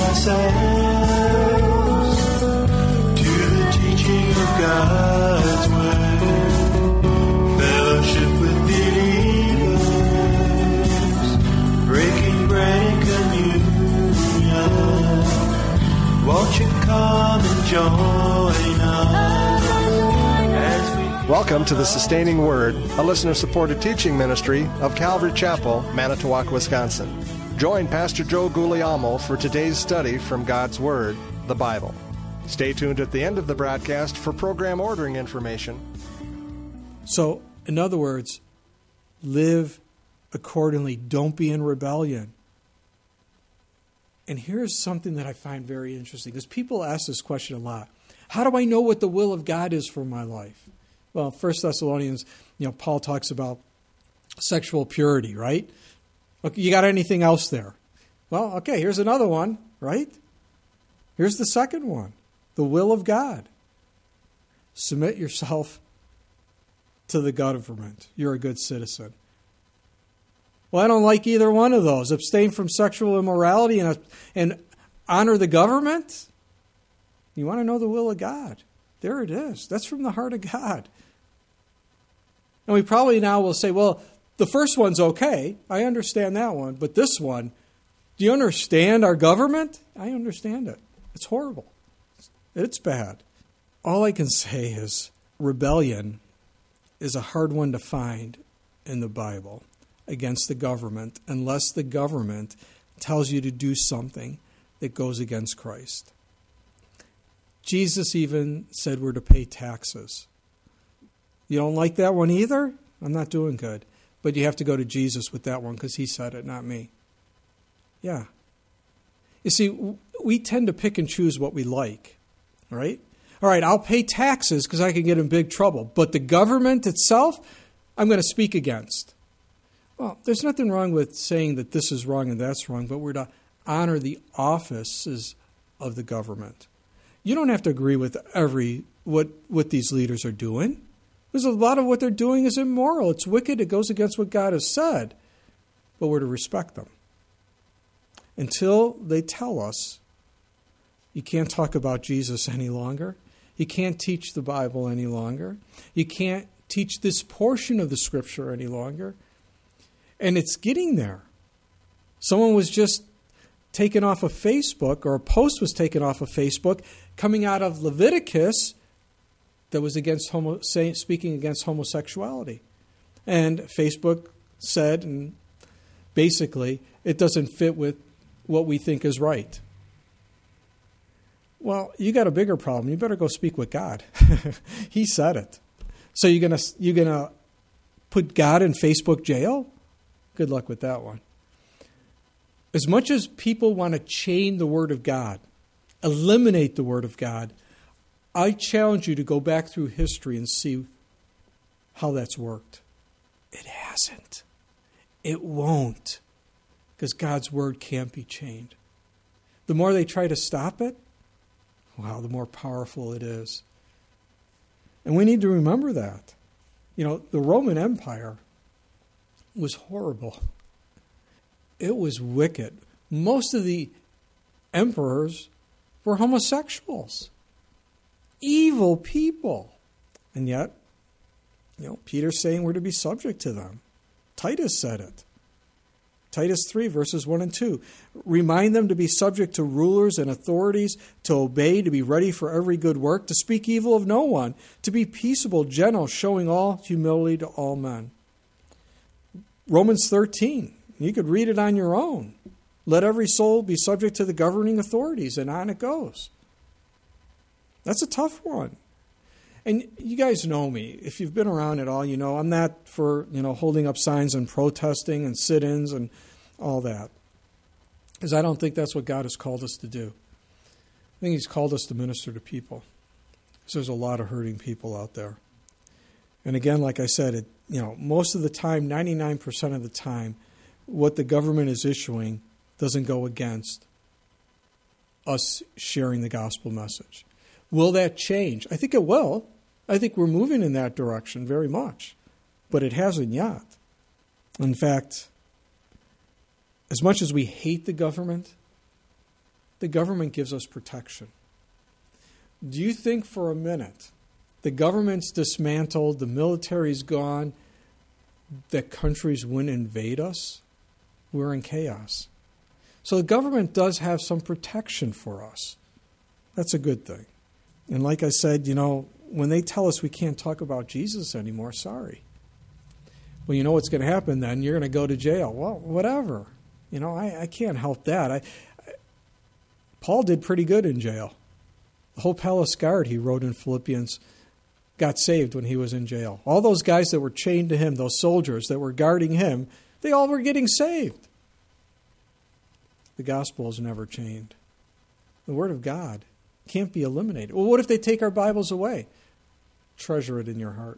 ourselves to the teaching of God's word. Fellowship with believers, breaking bread and communion. Won't you come and join us as we... Welcome to the Sustaining Word, a listener-supported teaching ministry of Calvary Chapel, Manitowoc, Wisconsin. Join Pastor Joe Guglielmo for today's study from God's Word, the Bible. Stay tuned at the end of the broadcast for program ordering information. So, in other words, live accordingly. Don't be in rebellion. And here's something that I find very interesting, because people ask this question a lot. How do I know what the will of God is for my life? Well, 1 Thessalonians, Paul talks about sexual purity, right? Okay, you got anything else there? Well, okay, here's another one, right? Here's the second one, the will of God. Submit yourself to the government. You're a good citizen. Well, I don't like either one of those. Abstain from sexual immorality and honor the government? You want to know the will of God? There it is. That's from the heart of God. And we probably now will say, well, the first one's okay. I understand that one. But this one, do you understand our government? I understand it. It's horrible. It's bad. All I can say is rebellion is a hard one to find in the Bible against the government unless the government tells you to do something that goes against Christ. Jesus even said we're to pay taxes. You don't like that one either? I'm not doing good. But you have to go to Jesus with that one because he said it, not me. Yeah. You see, we tend to pick and choose what we like, right? All right, I'll pay taxes because I can get in big trouble. But the government itself, I'm going to speak against. Well, there's nothing wrong with saying that this is wrong and that's wrong, but we're to honor the offices of the government. You don't have to agree with what these leaders are doing. Because a lot of what they're doing is immoral. It's wicked. It goes against what God has said. But we're to respect them. Until they tell us you can't talk about Jesus any longer. You can't teach the Bible any longer. You can't teach this portion of the Scripture any longer. And it's getting there. Someone was just taken off of Facebook, or a post was taken off of Facebook, coming out of Leviticus that was speaking against homosexuality. And Facebook said, and basically, it doesn't fit with what we think is right. Well, you got a bigger problem. You better go speak with God. He said it. So you're gonna put God in Facebook jail? Good luck with that one. As much as people want to chain the Word of God, eliminate the Word of God, I challenge you to go back through history and see how that's worked. It hasn't. It won't. Because God's Word can't be chained. The more they try to stop it, wow, the more powerful it is. And we need to remember that. The Roman Empire was horrible. It was wicked. Most of the emperors were homosexuals. Evil people. And yet, Peter's saying we're to be subject to them. Titus said it. Titus 3, verses 1 and 2. Remind them to be subject to rulers and authorities, to obey, to be ready for every good work, to speak evil of no one, to be peaceable, gentle, showing all humility to all men. Romans 13. You could read it on your own. Let every soul be subject to the governing authorities, and on it goes. That's a tough one. And you guys know me. If you've been around at all, I'm not for, holding up signs and protesting and sit-ins and all that. Because I don't think that's what God has called us to do. I think He's called us to minister to people. Because there's a lot of hurting people out there. And again, like I said, most of the time, 99% of the time, what the government is issuing doesn't go against us sharing the gospel message. Will that change? I think it will. I think we're moving in that direction very much. But it hasn't yet. In fact, as much as we hate the government, the government gives us protection. Do you think for a minute the government's dismantled, the military's gone, that countries wouldn't invade us? We're in chaos. So the government does have some protection for us. That's a good thing. And like I said, when they tell us we can't talk about Jesus anymore, sorry. Well, you know what's going to happen then? You're going to go to jail. Well, whatever. I can't help that. Paul did pretty good in jail. The whole palace guard, he wrote in Philippians, got saved when he was in jail. All those guys that were chained to him, those soldiers that were guarding him, they all were getting saved. The gospel is never chained. The Word of God can't be eliminated. Well, what if they take our Bibles away? Treasure it in your heart.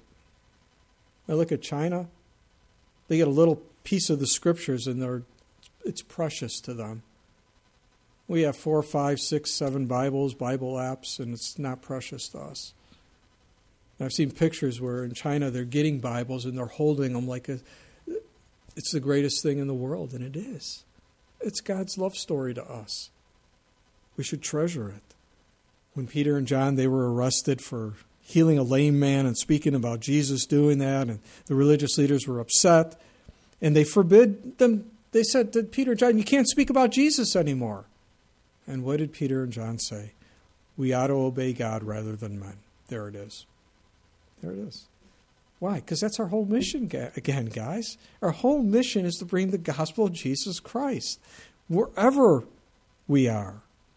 I look at China. They get a little piece of the Scriptures and it's precious to them. We have 4, 5, 6, 7 Bibles, Bible apps, and it's not precious to us. I've seen pictures where in China they're getting Bibles and they're holding them like it's the greatest thing in the world, and it is. It's God's love story to us. We should treasure it. When Peter and John, they were arrested for healing a lame man and speaking about Jesus doing that, and the religious leaders were upset, and they forbid them. They said to Peter and John, you can't speak about Jesus anymore. And what did Peter and John say? We ought to obey God rather than men. There it is. There it is. Why? Because that's our whole mission again, guys. Our whole mission is to bring the gospel of Jesus Christ wherever we are.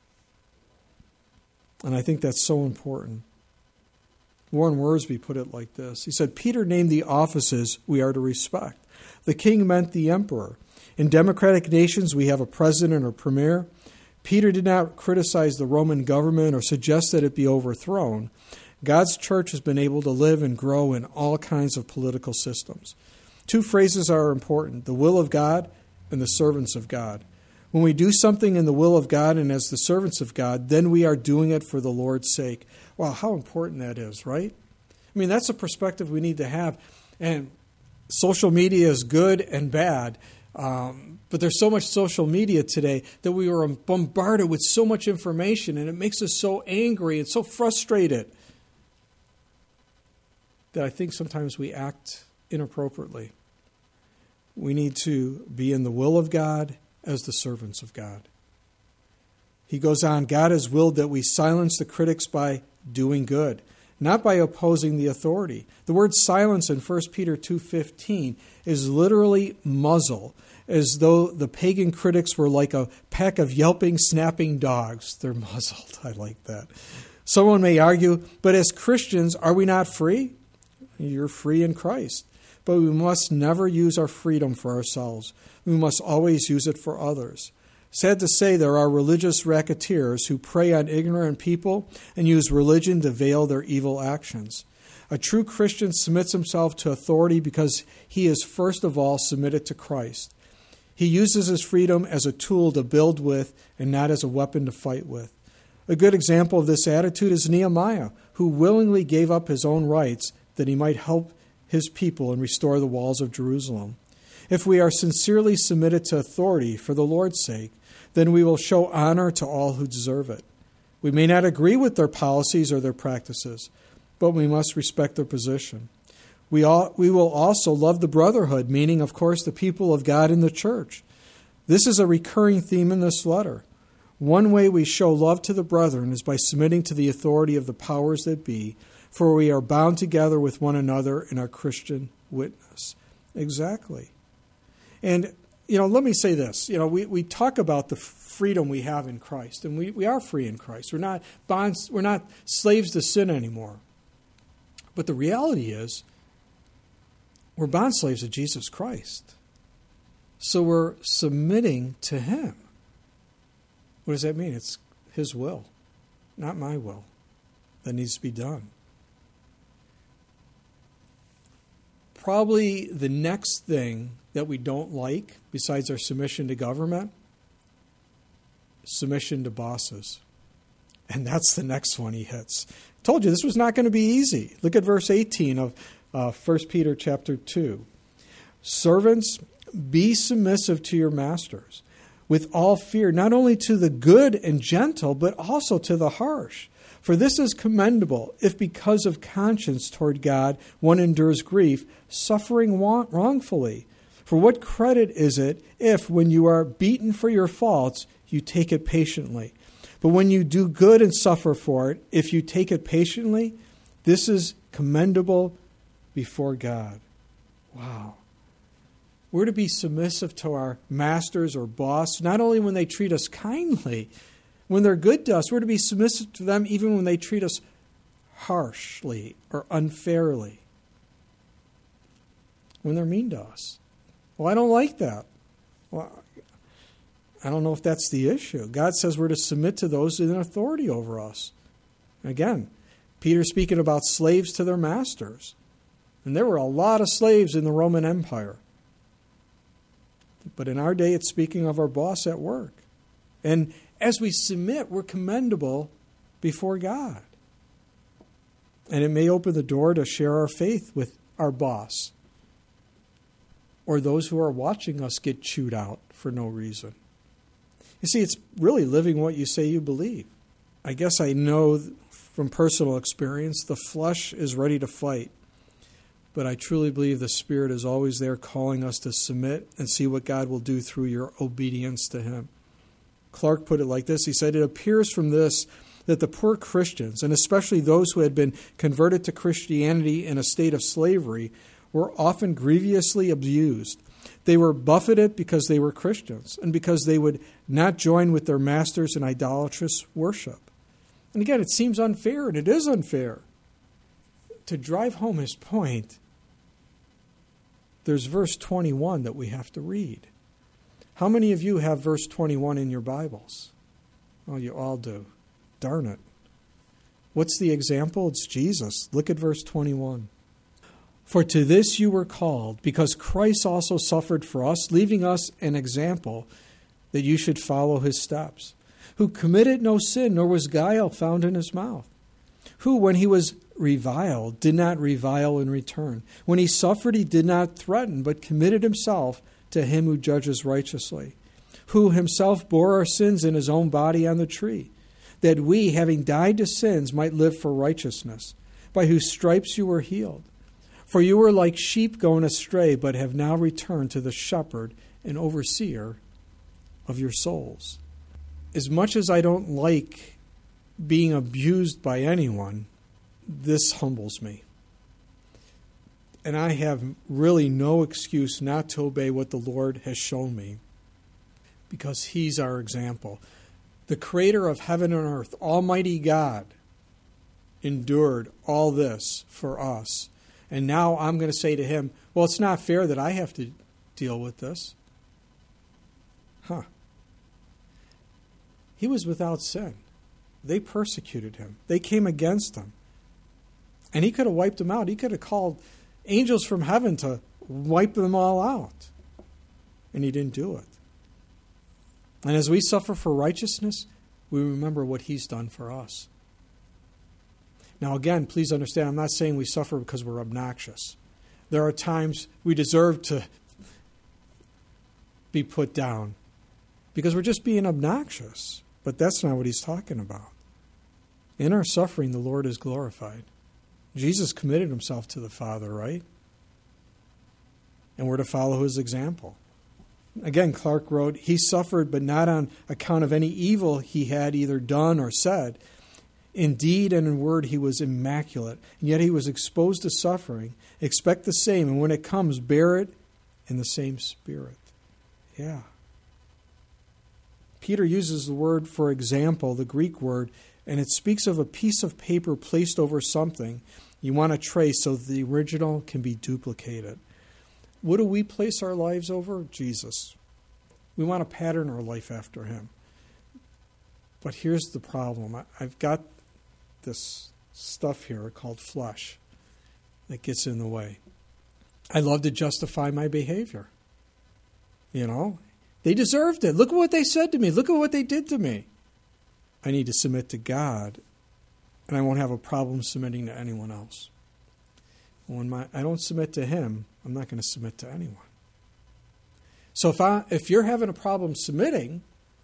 And I think that's so important. Warren Wiersbe put it like this. He said, Peter named the offices we are to respect. The king meant the emperor. In democratic nations, we have a president or premier. Peter did not criticize the Roman government or suggest that it be overthrown. God's church has been able to live and grow in all kinds of political systems. 2 phrases are important, the will of God and the servants of God. When we do something in the will of God and as the servants of God, then we are doing it for the Lord's sake. Wow, how important that is, right? I mean, that's a perspective we need to have. And social media is good and bad. But there's so much social media today that we are bombarded with so much information, and it makes us so angry and so frustrated that I think sometimes we act inappropriately. We need to be in the will of God as the servants of God. He goes on, God has willed that we silence the critics by doing good, not by opposing the authority. The word silence in 1 Peter 2:15 is literally muzzle, as though the pagan critics were like a pack of yelping, snapping dogs. They're muzzled. I like that. Someone may argue, but as Christians, are we not free? You're free in Christ. But we must never use our freedom for ourselves. We must always use it for others. Sad to say, there are religious racketeers who prey on ignorant people and use religion to veil their evil actions. A true Christian submits himself to authority because he is first of all submitted to Christ. He uses his freedom as a tool to build with and not as a weapon to fight with. A good example of this attitude is Nehemiah, who willingly gave up his own rights that he might help his people and restore the walls of Jerusalem. If we are sincerely submitted to authority for the Lord's sake, then we will show honor to all who deserve it. We may not agree with their policies or their practices, but we must respect their position. We will also love the brotherhood, meaning, of course, the people of God in the church. This is a recurring theme in this letter. One way we show love to the brethren is by submitting to the authority of the powers that be, for we are bound together with one another in our Christian witness. Exactly. And, let me say this. We talk about the freedom we have in Christ, and we are free in Christ. We're not slaves to sin anymore. But the reality is, we're bond slaves of Jesus Christ. So we're submitting to Him. What does that mean? It's His will, not my will, that needs to be done. Probably the next thing that we don't like, besides our submission to government, submission to bosses. And that's the next one he hits. I told you this was not going to be easy. Look at verse 18 of 1 Peter chapter 2. Servants, be submissive to your masters, with all fear, not only to the good and gentle, but also to the harsh. For this is commendable, if because of conscience toward God one endures grief, suffering wrongfully. For what credit is it if, when you are beaten for your faults, you take it patiently? But when you do good and suffer for it, if you take it patiently, this is commendable before God. Wow. We're to be submissive to our masters or boss, not only when they treat us kindly, when they're good to us, we're to be submissive to them even when they treat us harshly or unfairly, when they're mean to us. Well, I don't like that. Well, I don't know if that's the issue. God says we're to submit to those in authority over us. Again, Peter's speaking about slaves to their masters. And there were a lot of slaves in the Roman Empire. But in our day, it's speaking of our boss at work. And as we submit, we're commendable before God. And it may open the door to share our faith with our boss or those who are watching us get chewed out for no reason. You see, it's really living what you say you believe. I guess I know from personal experience the flesh is ready to fight. But I truly believe the Spirit is always there calling us to submit and see what God will do through your obedience to Him. Clark put it like this. He said, "It appears from this that the poor Christians, and especially those who had been converted to Christianity in a state of slavery, were often grievously abused. They were buffeted because they were Christians and because they would not join with their masters in idolatrous worship." And again, it seems unfair, and it is unfair. To drive home his point, there's verse 21 that we have to read. How many of you have verse 21 in your Bibles? Oh, you all do. Darn it. What's the example? It's Jesus. Look at verse 21. "For to this you were called, because Christ also suffered for us, leaving us an example that you should follow his steps, who committed no sin, nor was guile found in his mouth, who, when he was reviled, did not revile in return. When he suffered, he did not threaten, but committed himself to him who judges righteously, who himself bore our sins in his own body on the tree, that we, having died to sins, might live for righteousness, by whose stripes you were healed. For you were like sheep going astray, but have now returned to the shepherd and overseer of your souls." As much as I don't like being abused by anyone, this humbles me. And I have really no excuse not to obey what the Lord has shown me, because he's our example. The creator of heaven and earth, Almighty God, endured all this for us. And now I'm going to say to him, well, it's not fair that I have to deal with this. He was without sin. They persecuted him. They came against him. And he could have wiped them out. He could have called angels from heaven to wipe them all out. And he didn't do it. And as we suffer for righteousness, we remember what he's done for us. Now again, please understand, I'm not saying we suffer because we're obnoxious. There are times we deserve to be put down because we're just being obnoxious. But that's not what he's talking about. In our suffering, the Lord is glorified. Jesus committed himself to the Father, right? And we're to follow his example. Again, Clark wrote, "He suffered, but not on account of any evil he had either done or said. In deed and in word he was immaculate, and yet he was exposed to suffering. Expect the same, and when it comes, bear it in the same spirit." Yeah. Peter uses the word for example, the Greek word, and it speaks of a piece of paper placed over something you want to trace so that the original can be duplicated. What do we place our lives over? Jesus. We want to pattern our life after him. But here's the problem. I've got this stuff here called flesh that gets in the way. I love to justify my behavior. You know, they deserved it. Look at what they said to me. Look at what they did to me. I need to submit to God, and I won't have a problem submitting to anyone else. When I don't submit to him, I'm not going to submit to anyone. So if you're having a problem submitting,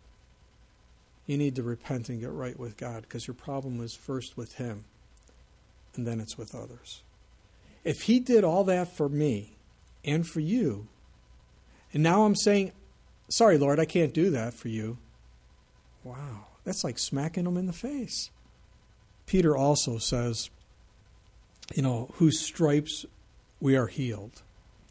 you need to repent and get right with God, because your problem is first with him, and then it's with others. If he did all that for me and for you, and now I'm saying, sorry, Lord, I can't do that for you. Wow, that's like smacking him in the face. Peter also says, whose stripes we are healed.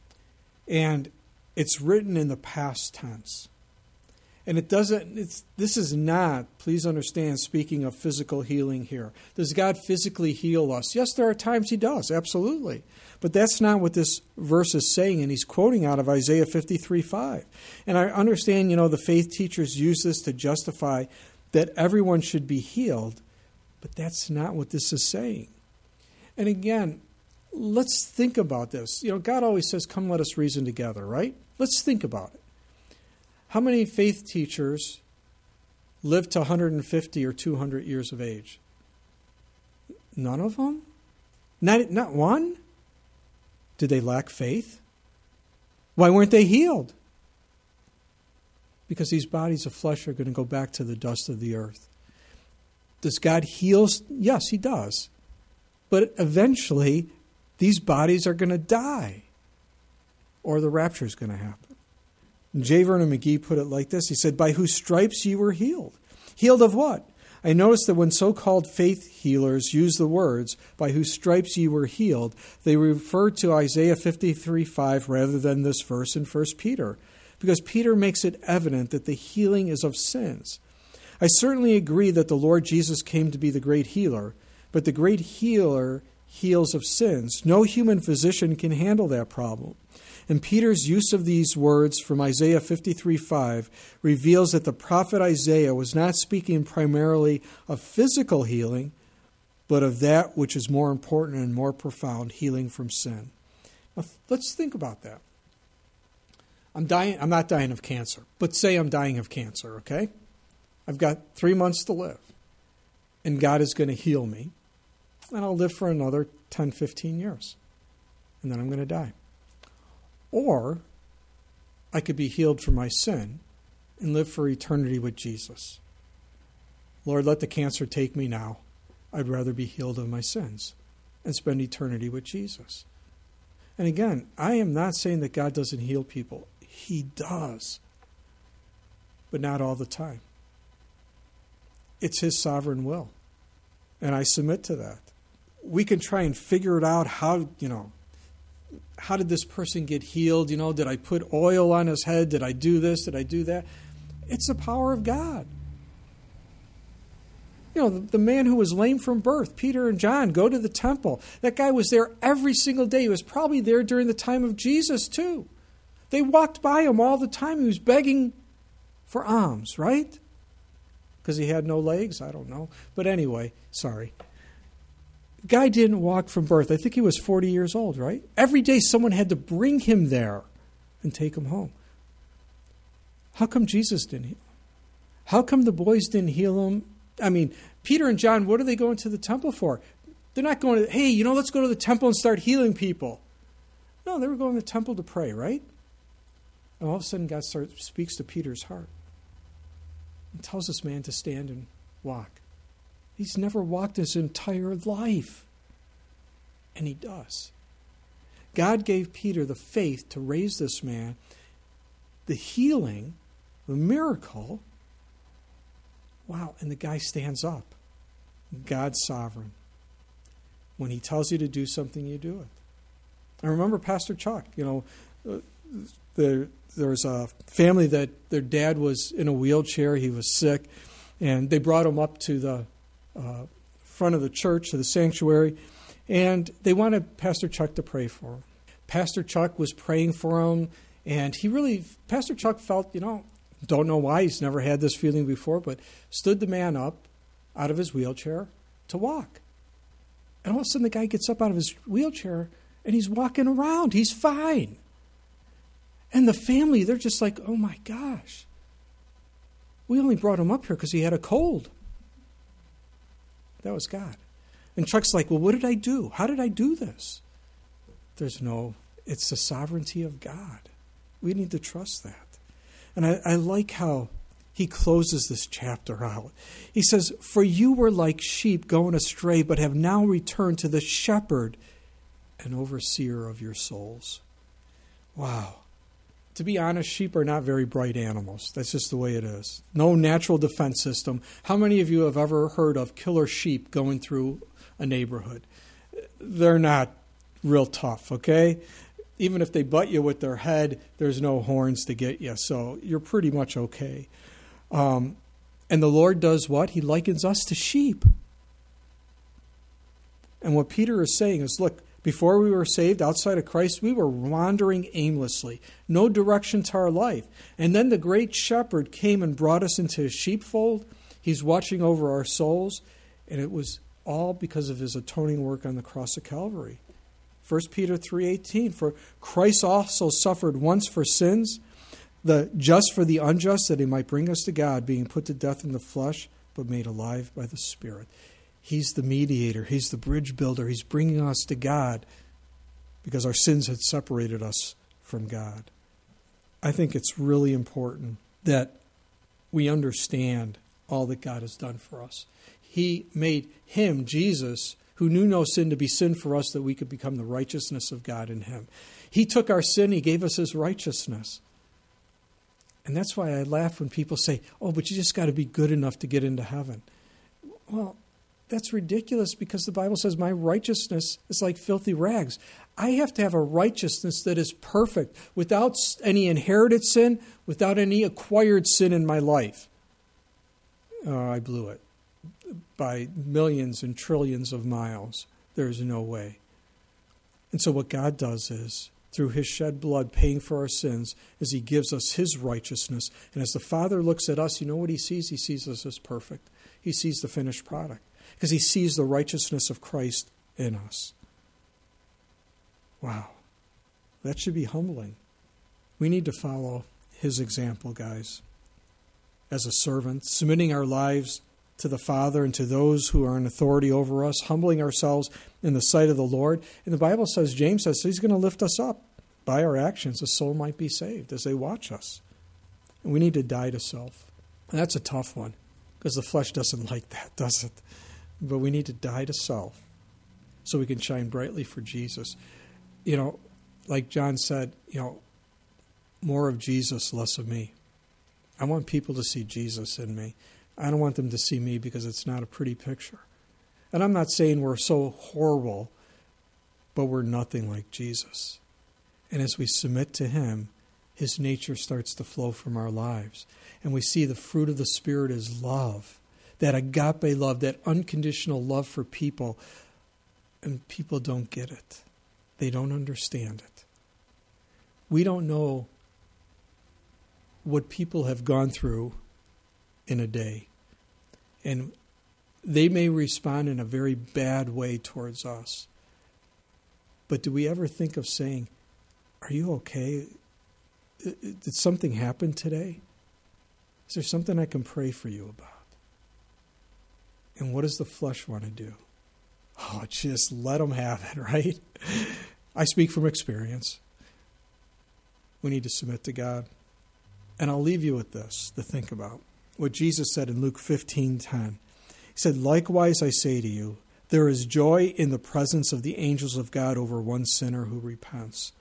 And it's written in the past tense. And this is not, please understand, speaking of physical healing here. Does God physically heal us? Yes, there are times he does, absolutely. But that's not what this verse is saying, and he's quoting out of Isaiah 53:5. And I understand, the faith teachers use this to justify that everyone should be healed, but that's not what this is saying. And again, let's think about this. God always says, come let us reason together, right? Let's think about it. How many faith teachers live to 150 or 200 years of age? None of them? Not one? Did they lack faith? Why weren't they healed? Because these bodies of flesh are going to go back to the dust of the earth. Does God heal? Yes, he does. But eventually, these bodies are going to die, or the rapture is going to happen. J. Vernon McGee put it like this. He said, by whose stripes ye were healed. Healed of what? I noticed that when so-called faith healers use the words, by whose stripes ye were healed, they refer to Isaiah 53:5 rather than this verse in 1 Peter, because Peter makes it evident that the healing is of sins. I certainly agree that the Lord Jesus came to be the great healer, but the great healer heals of sins. No human physician can handle that problem. And Peter's use of these words from Isaiah 53:5 reveals that the prophet Isaiah was not speaking primarily of physical healing, but of that which is more important and more profound, healing from sin. Now, let's think about that. I'm not dying of cancer, but say I'm dying of cancer, okay? I've got 3 months to live, and God is going to heal me, and I'll live for another 10, 15 years, and then I'm going to die. Or I could be healed from my sin and live for eternity with Jesus. Lord, let the cancer take me now. I'd rather be healed of my sins and spend eternity with Jesus. And again, I am not saying that God doesn't heal people. He does. But not all the time. It's his sovereign will. And I submit to that. We can try and figure it out how did this person get healed? Did I put oil on his head? Did I do this? Did I do that? It's the power of God. The man who was lame from birth, Peter and John, go to the temple. That guy was there every single day. He was probably there during the time of Jesus too. They walked by him all the time. He was begging for alms, right? Because he had no legs? I don't know. But anyway, sorry. The guy didn't walk from birth. I think he was 40 years old, right? Every day someone had to bring him there and take him home. How come Jesus didn't heal him? How come the boys didn't heal him? I mean, Peter and John, what are they going to the temple for? They're not going to, hey, let's go to the temple and start healing people. No, they were going to the temple to pray, right? And all of a sudden God speaks to Peter's heart and tells this man to stand and walk. He's never walked his entire life. And he does. God gave Peter the faith to raise this man. The healing, the miracle. Wow, and the guy stands up. God's sovereign. When he tells you to do something, you do it. I remember Pastor Chuck, there was a family that their dad was in a wheelchair. He was sick. And they brought him up to the front of the church, to the sanctuary, and they wanted Pastor Chuck to pray for him. Pastor Chuck was praying for him, and Pastor Chuck felt, don't know why, he's never had this feeling before, but stood the man up out of his wheelchair to walk. And all of a sudden the guy gets up out of his wheelchair, and he's walking around. He's fine. And the family, they're just like, oh my gosh. We only brought him up here because he had a cold. That was God. And Chuck's like, well, what did I do? How did I do this? It's the sovereignty of God. We need to trust that. And I like how he closes this chapter out. He says, "For you were like sheep going astray, but have now returned to the shepherd and overseer of your souls." Wow. To be honest, sheep are not very bright animals. That's just the way it is. No natural defense system. How many of you have ever heard of killer sheep going through a neighborhood? They're not real tough, okay? Even if they butt you with their head, there's no horns to get you, so you're pretty much okay. And the Lord does what? He likens us to sheep. And what Peter is saying is, look, before we were saved outside of Christ, we were wandering aimlessly, no direction to our life. And then the great shepherd came and brought us into his sheepfold. He's watching over our souls, and it was all because of his atoning work on the cross of Calvary. 1 Peter 3:18, "For Christ also suffered once for sins, the just for the unjust, that he might bring us to God, being put to death in the flesh, but made alive by the Spirit." He's the mediator. He's the bridge builder. He's bringing us to God because our sins had separated us from God. I think it's really important that we understand all that God has done for us. He made him, Jesus, who knew no sin, to be sin for us, that we could become the righteousness of God in him. He took our sin. He gave us his righteousness. And that's why I laugh when people say, "Oh, but you just got to be good enough to get into heaven." Well, that's ridiculous, because the Bible says my righteousness is like filthy rags. I have to have a righteousness that is perfect, without any inherited sin, without any acquired sin in my life. I blew it by millions and trillions of miles. There's no way. And so what God does is, through his shed blood paying for our sins, is he gives us his righteousness. And as the Father looks at us, you know what he sees? He sees us as perfect. He sees the finished product, because he sees the righteousness of Christ in us. Wow. That should be humbling. We need to follow his example, guys. As a servant, submitting our lives to the Father and to those who are in authority over us, humbling ourselves in the sight of the Lord. And the Bible says, James says, he's going to lift us up by our actions. The soul might be saved as they watch us. And we need to die to self. And that's a tough one, because the flesh doesn't like that, does it? But we need to die to self so we can shine brightly for Jesus. You know, like John said, more of Jesus, less of me. I want people to see Jesus in me. I don't want them to see me because it's not a pretty picture. And I'm not saying we're so horrible, but we're nothing like Jesus. And as we submit to him, his nature starts to flow from our lives. And we see the fruit of the Spirit is love. That agape love, that unconditional love for people. And people don't get it. They don't understand it. We don't know what people have gone through in a day. And they may respond in a very bad way towards us. But do we ever think of saying, "Are you okay? Did something happen today? Is there something I can pray for you about?" And what does the flesh want to do? Oh, just let them have it, right? I speak from experience. We need to submit to God. And I'll leave you with this to think about. What Jesus said in Luke 15:10. He said, "Likewise I say to you, there is joy in the presence of the angels of God over one sinner who repents."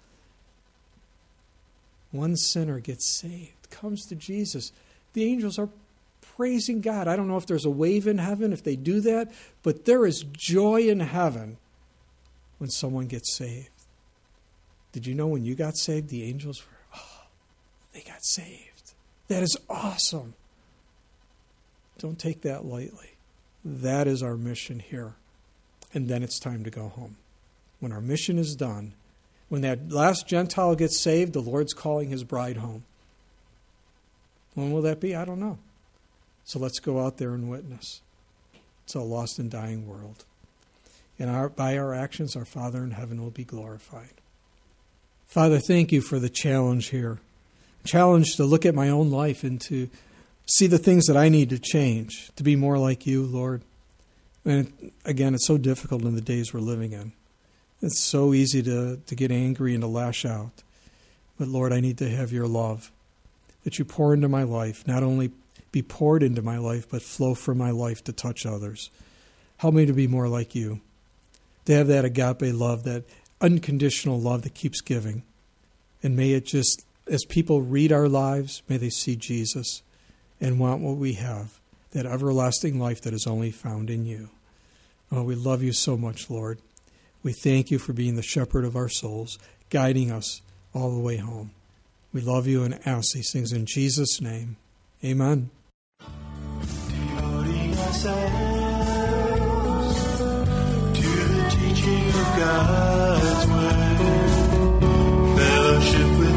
One sinner gets saved, comes to Jesus. The angels are praising God. I don't know if there's a wave in heaven if they do that, but there is joy in heaven when someone gets saved. Did you know when you got saved, the angels were, they got saved. That is awesome. Don't take that lightly. That is our mission here. And then it's time to go home. When our mission is done, when that last Gentile gets saved, the Lord's calling his bride home. When will that be? I don't know. So let's go out there and witness to a lost and dying world. And by our actions, our Father in heaven will be glorified. Father, thank you for the challenge here. Challenge to look at my own life and to see the things that I need to change, to be more like you, Lord. And again, it's so difficult in the days we're living in. It's so easy to get angry and to lash out. But Lord, I need to have your love. that you pour into my life, not only be poured into my life, but flow from my life to touch others. Help me to be more like you, to have that agape love, that unconditional love that keeps giving. And may it just, as people read our lives, may they see Jesus and want what we have, that everlasting life that is only found in you. Oh, we love you so much, Lord. We thank you for being the shepherd of our souls, guiding us all the way home. We love you and ask these things in Jesus' name. Amen. Devoting ourselves to the teaching of God's word, fellowship with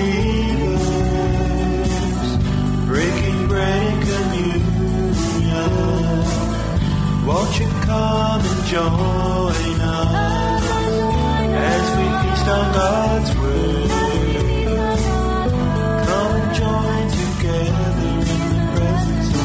believers, breaking bread and communion. Won't you come and join us as we feast on God's word? Come and join together in the presence of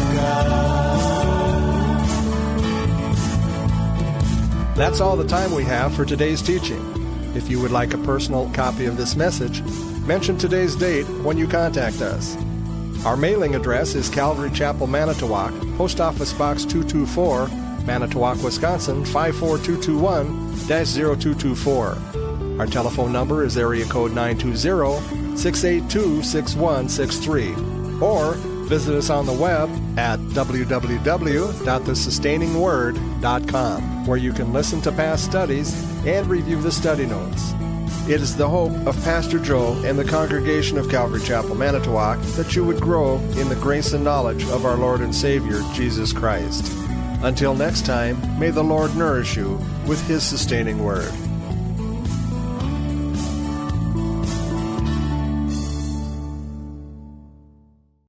God. That's all the time we have for today's teaching. If you would like a personal copy of this message, mention today's date when you contact us. Our mailing address is Calvary Chapel, Manitowoc, Post Office Box 224, Manitowoc, Wisconsin 54221-0224. Our telephone number is area code 920-682-6163. Or visit us on the web at www.thesustainingword.com, where you can listen to past studies and review the study notes. It is the hope of Pastor Joe and the congregation of Calvary Chapel, Manitowoc, that you would grow in the grace and knowledge of our Lord and Savior, Jesus Christ. Until next time, may the Lord nourish you with His sustaining word.